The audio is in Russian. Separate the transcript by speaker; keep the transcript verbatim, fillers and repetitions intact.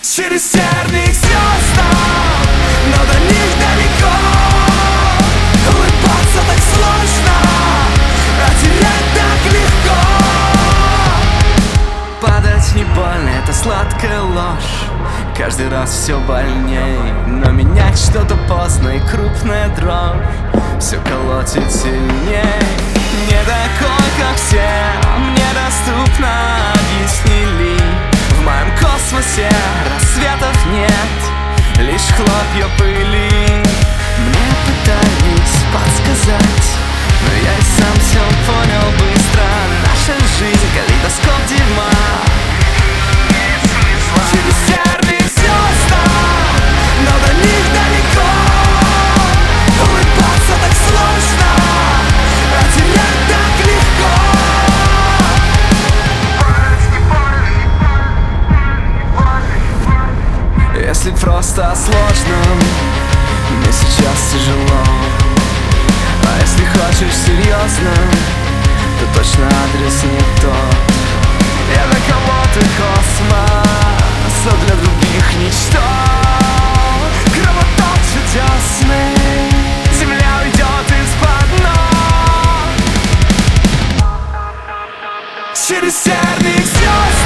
Speaker 1: Через терник звездам, но до них далеко. Улыбаться так сложно, а терять так легко. Падать не больно, это сладкая ложь. Каждый раз все больней, но менять что-то поздно, и крупная дрожь все колотит сильней. Не такой, как все, мне доступно объяснили. В моем космосе рассветов нет, лишь хлопья пыли. Мне пытались подсказать, но я и сам все понял быстро. Наша жизнь калейдоскоп дерьма. Через терник звездам, но до них далеко. Улыбаться так сложно, а терять так легко. Если просто сложно, мне сейчас тяжело. А если хочешь серьезно, то точно адрес не тот. Я для кого-то космос, а для других ничто. Кровоток чудесный, земля уйдет из-под ног. Через терник звезд.